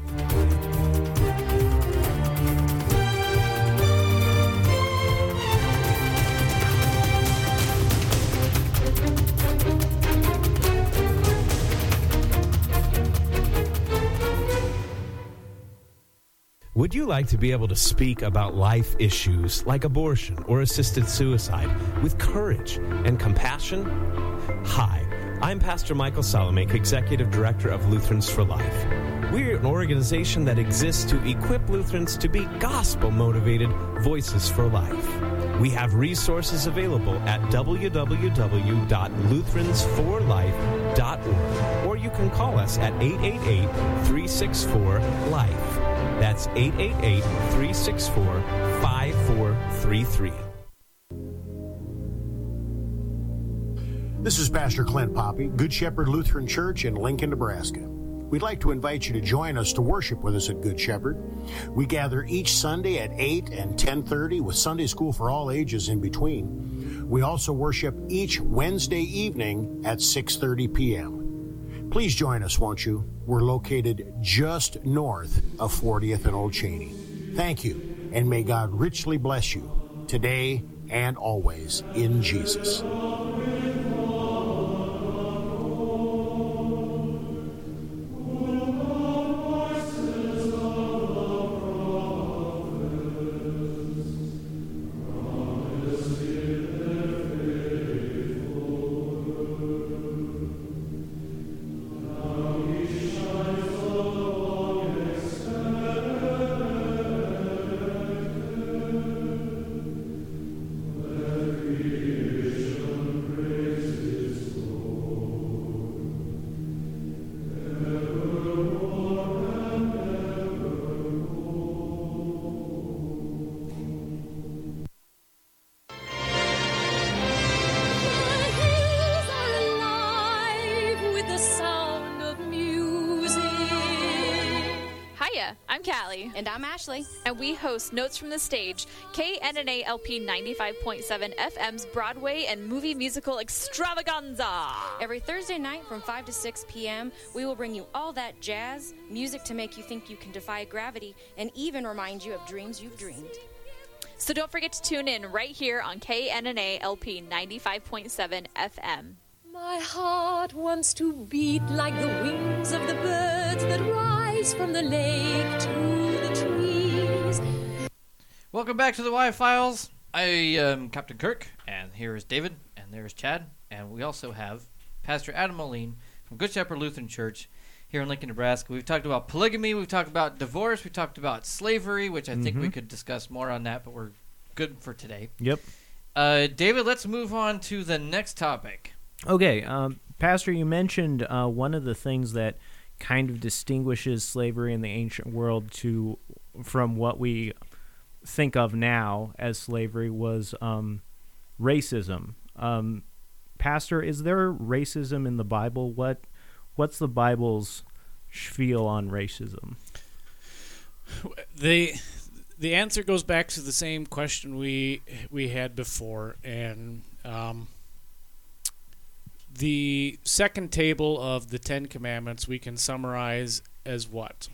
Would you like to be able to speak about life issues like abortion or assisted suicide with courage and compassion? Hi, I'm Pastor Michael Salamek, Executive Director of Lutherans for Life. We're an organization that exists to equip Lutherans to be gospel-motivated voices for life. We have resources available at www.lutheransforlife.org, or you can call us at 888-364-LIFE. That's 888-364-5433. This is Pastor Clint Poppy, Good Shepherd Lutheran Church in Lincoln, Nebraska. We'd like to invite you to join us to worship with us at Good Shepherd. We gather each Sunday at 8 and 10:30 with Sunday school for all ages in between. We also worship each Wednesday evening at 6:30 p.m. Please join us, won't you? We're located just north of 40th and Old Cheney. Thank you, and may God richly bless you today and always in Jesus. And I'm Ashley. And we host Notes from the Stage, KNNA LP 95.7 FM's Broadway and movie musical extravaganza. Every Thursday night from 5 to 6 p.m., we will bring you all that jazz, music to make you think you can defy gravity, and even remind you of dreams you've dreamed. So don't forget to tune in right here on KNNA LP 95.7 FM. My heart wants to beat like the wings of the birds that rise from the lake to the trees. Welcome back to the Y-Files. I am Captain Kirk, and here is David, and there is Chad, and we also have Pastor Adam Moline from Good Shepherd Lutheran Church here in Lincoln, Nebraska. We've talked about polygamy, we've talked about divorce, we've talked about slavery, which I think we could discuss more on that, but we're good for today. Yep. David, let's move on to the next topic. Okay, Pastor, you mentioned one of the things that kind of distinguishes slavery in the ancient world from what we think of now as slavery was racism. Pastor, is there racism in the Bible? What's the Bible's spiel on racism? The answer goes back to the same question we had before, and the second table of the Ten Commandments we can summarize as what?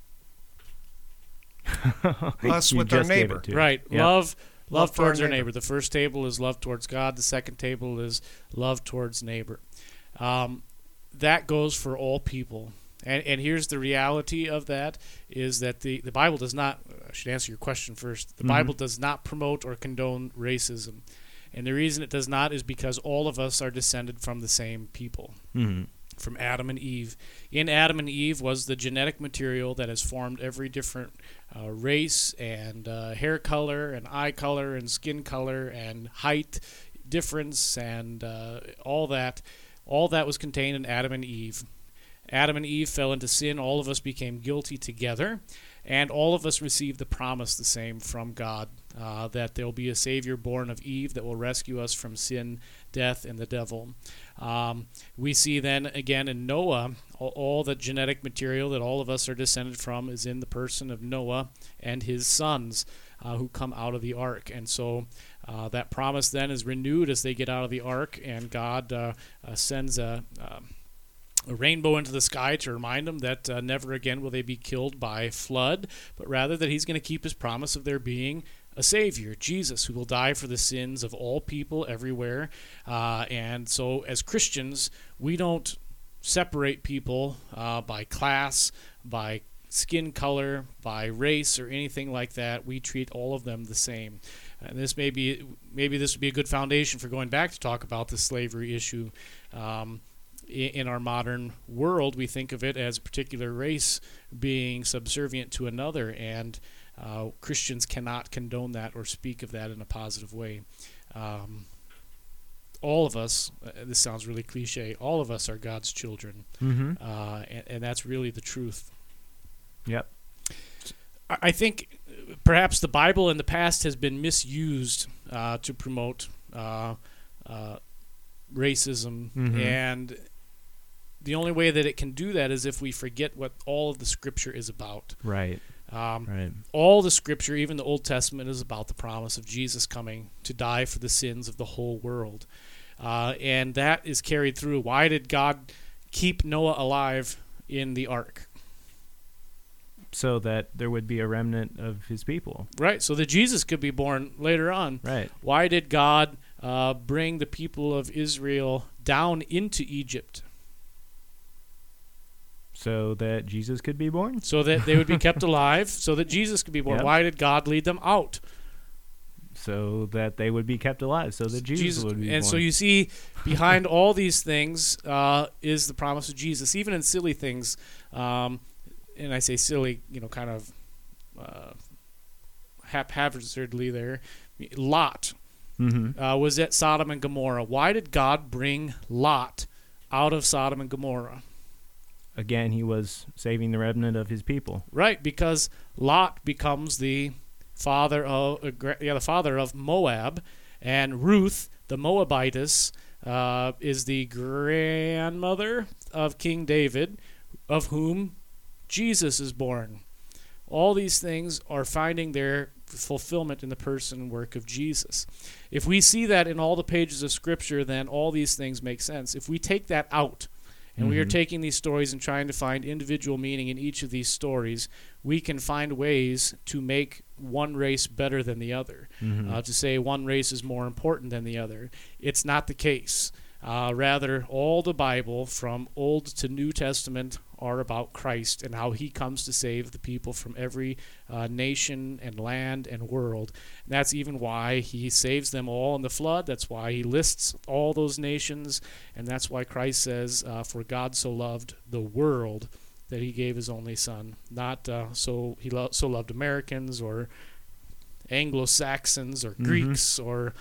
Us with our neighbor. Right. Yep. Love towards our neighbor. The first table is love towards God. The second table is love towards neighbor. That goes for all people. And here's the reality of that, is that the Bible does not, I should answer your question first, the Bible does not promote or condone racism. And the reason it does not is because all of us are descended from the same people, from Adam and Eve. In Adam and Eve was the genetic material that has formed every different race and hair color and eye color and skin color and height difference and all that. All that was contained in Adam and Eve. Adam and Eve fell into sin. All of us became guilty together. And all of us received the promise the same from God, that there will be a Savior born of Eve that will rescue us from sin, death, and the devil. We see then again in Noah, all the genetic material that all of us are descended from is in the person of Noah and his sons who come out of the ark. And so that promise then is renewed as they get out of the ark, and God sends a rainbow into the sky to remind them that never again will they be killed by flood, but rather that he's going to keep his promise of there being a Savior, Jesus, who will die for the sins of all people everywhere. And so as Christians, we don't separate people by class, by skin color, by race, or anything like that. We treat all of them the same. And this maybe this would be a good foundation for going back to talk about the slavery issue. In our modern world, we think of it as a particular race being subservient to another, and Christians cannot condone that or speak of that in a positive way. All of us, this sounds really cliche, all of us are God's children, and that's really the truth. Yep. I think perhaps the Bible in the past has been misused to promote racism, and the only way that it can do that is if we forget what all of the Scripture is about. Right. Right. All the Scripture, even the Old Testament, is about the promise of Jesus coming to die for the sins of the whole world. And that is carried through. Why did God keep Noah alive in the ark? So that there would be a remnant of his people. Right, so that Jesus could be born later on. Right. Why did God bring the people of Israel down into Egypt? So that Jesus could be born? So that they would be kept alive, so that Jesus could be born. Yep. Why did God lead them out? So that they would be kept alive, so that Jesus would be born. And so you see, behind all these things is the promise of Jesus, even in silly things. And I say silly, kind of haphazardly there. Lot was at Sodom and Gomorrah. Why did God bring Lot out of Sodom and Gomorrah? Again, he was saving the remnant of his people. Right, because Lot becomes the father of Moab, and Ruth, the Moabitess, is the grandmother of King David, of whom Jesus is born. All these things are finding their fulfillment in the person and work of Jesus. If we see that in all the pages of Scripture, then all these things make sense. If we take that out, and we are taking these stories and trying to find individual meaning in each of these stories, we can find ways to make one race better than the other, to say one race is more important than the other. It's not the case. Rather, all the Bible, from Old to New Testament, are about Christ and how he comes to save the people from every nation and land and world. And that's even why he saves them all in the flood. That's why he lists all those nations. And that's why Christ says, for God so loved the world that he gave his only son. Not so loved Americans or Anglo-Saxons or Greeks or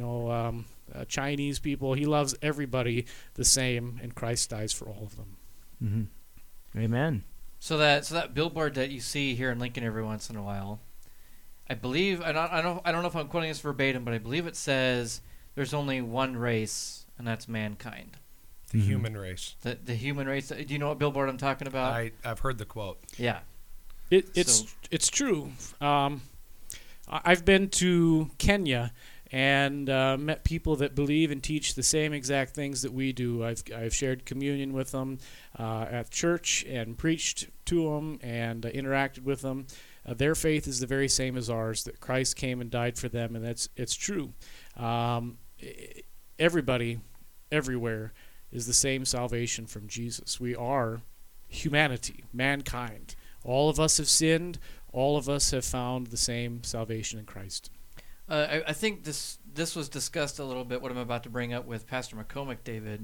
Chinese people. He loves everybody the same, and Christ dies for all of them. Amen. So that billboard that you see here in Lincoln every once in a while, I believe, I don't know if I'm quoting this verbatim, but I believe it says there's only one race, and that's mankind. The human race. The human race. Do you know what billboard I'm talking about? I've heard the quote. Yeah. It's true. I've been to Kenya and met people that believe and teach the same exact things that we do. I've shared communion with them at church and preached to them and interacted with them. Their faith is the very same as ours, that Christ came and died for them, and it's true. Everybody, everywhere, is the same salvation from Jesus. We are humanity, mankind. All of us have sinned. All of us have found the same salvation in Christ. I think this was discussed a little bit, what I'm about to bring up with Pastor McCormick, David,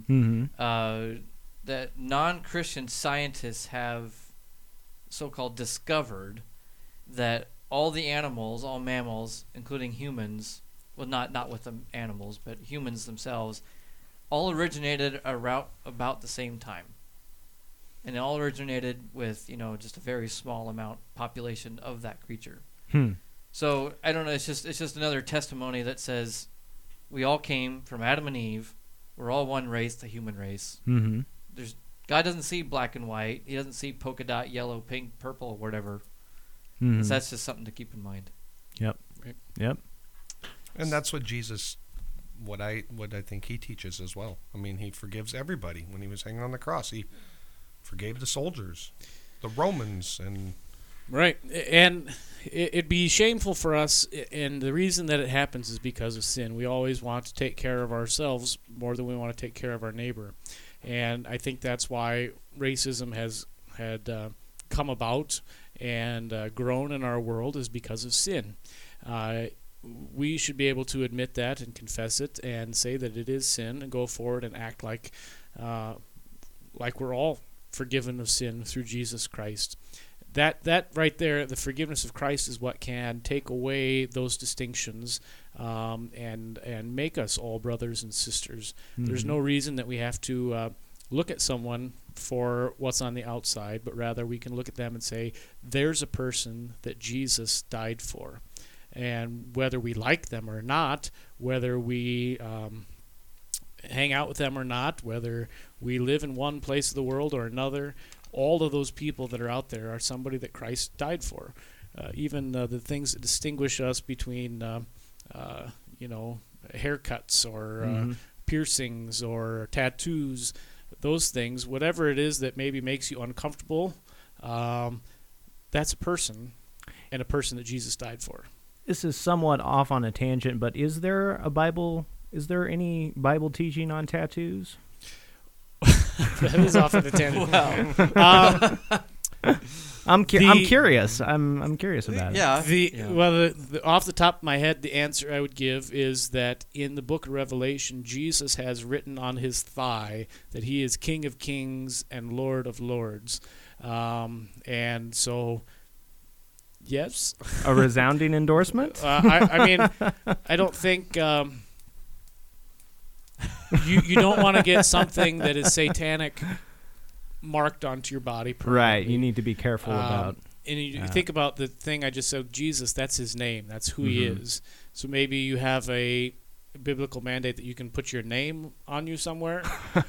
that non-Christian scientists have so-called discovered that all the animals, all mammals, including humans, well, not with the animals, but humans themselves, all originated about the same time. And it all originated with, just a very small population of that creature. So I don't know. It's just another testimony that says we all came from Adam and Eve. We're all one race, the human race. God doesn't see black and white. He doesn't see polka dot, yellow, pink, purple, or whatever. So that's just something to keep in mind. Yep. And that's what Jesus, what I think he teaches as well. I mean, he forgives everybody. When he was hanging on the cross, he forgave the soldiers, the Romans, and right. And it'd be shameful for us, and the reason that it happens is because of sin. We always want to take care of ourselves more than we want to take care of our neighbor, and I think that's why racism had come about and grown in our world, is because of sin. We should be able to admit that and confess it and say that it is sin and go forward and act like we're all forgiven of sin through Jesus Christ. That right there, the forgiveness of Christ, is what can take away those distinctions and make us all brothers and sisters. There's no reason that we have to look at someone for what's on the outside, but rather we can look at them and say, there's a person that Jesus died for. And whether we like them or not, whether we hang out with them or not, whether we live in one place of the world or another, all of those people that are out there are somebody that Christ died for. Even the things that distinguish us between, haircuts or piercings or tattoos, those things, whatever it is that maybe makes you uncomfortable, that's a person, and a person that Jesus died for. This is somewhat off on a tangent, but is there any Bible teaching on tattoos? That is off on a tangent. Wow. I'm curious. I'm curious about it. Well, off the top of my head, the answer I would give is that in the book of Revelation, Jesus has written on his thigh that he is King of Kings and Lord of Lords, and so. Yes. A resounding endorsement? I mean, I don't think you don't want to get something that is satanic marked onto your body. Right. You need to be careful about. And you think about the thing I just said, Jesus, that's his name. That's who he is. So maybe you have a biblical mandate that you can put your name on you somewhere.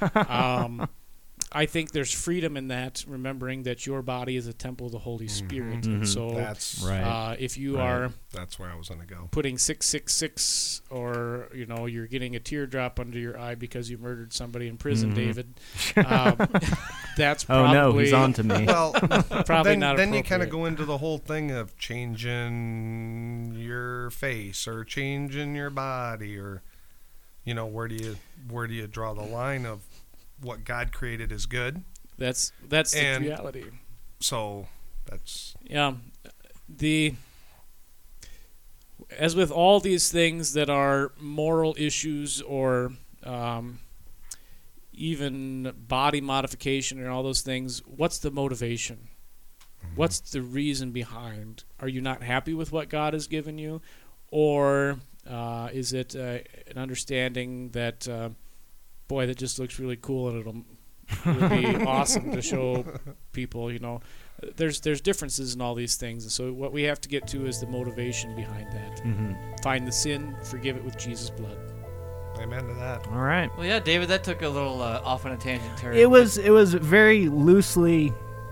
I think there's freedom in that, remembering that your body is a temple of the Holy Spirit. And so that's right. If you are that's where I was going to go. Putting 666, or you're getting a teardrop under your eye because you murdered somebody in prison, David. That's probably no, he's on to me. Well, probably not. Then you kind of go into the whole thing of changing your face or changing your body, or where do you draw the line of what God created is good? That's the reality. So that's as with all these things that are moral issues or even body modification and all those things, what's the motivation? What's the reason behind? Are you not happy with what God has given you, or is it an understanding that boy, that just looks really cool, and it'll be awesome to show people, There's differences in all these things, and so what we have to get to is the motivation behind that. Find the sin, forgive it with Jesus' blood. Amen to that. All right. Well, yeah, David, that took a little off on a tangent, Terry. It was very loosely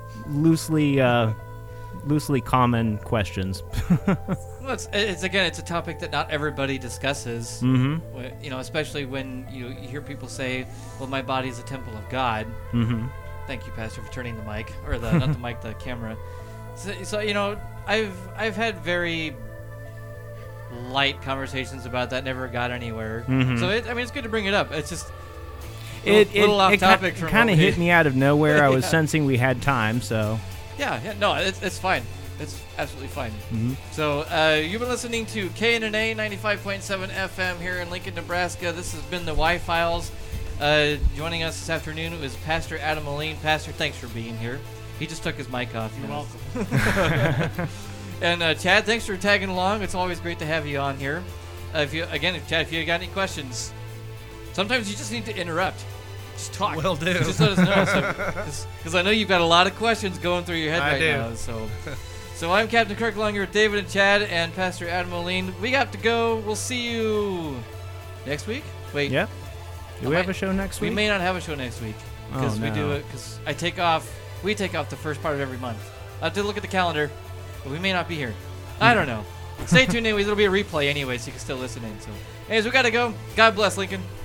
common questions. Well, it's a topic that not everybody discusses. Especially when you hear people say, "Well, my body is a temple of God." Thank you, Pastor, for turning the mic, or not the mic, the camera. So I've had very light conversations about that. Never got anywhere. So it's good to bring it up. It's just a little off topic. It kind of hit me out of nowhere. I was sensing we had time, so. Yeah, no, it's fine. It's absolutely fine. So you've been listening to KNNA 95.7 FM here in Lincoln, Nebraska. This has been the Y-Files. Joining us this afternoon is Pastor Adam Moline. Pastor, thanks for being here. He just took his mic off. You're welcome. And Chad, thanks for tagging along. It's always great to have you on here. Chad, if you got any questions, sometimes you just need to interrupt. Just talk. Will do. Just let us know. Because I know you've got a lot of questions going through your head right now. So I'm Captain Kirk along here with David and Chad and Pastor Adam Moline. We got to go. We'll see you next week. Wait. Yep. Do we have a show next week? We may not have a show next week because we do it because I take off. We take off the first part of every month. I have to look at the calendar, but we may not be here. I don't know. Stay tuned in. It'll be a replay anyway, so you can still listen in. So, anyways, we got to go. God bless, Lincoln.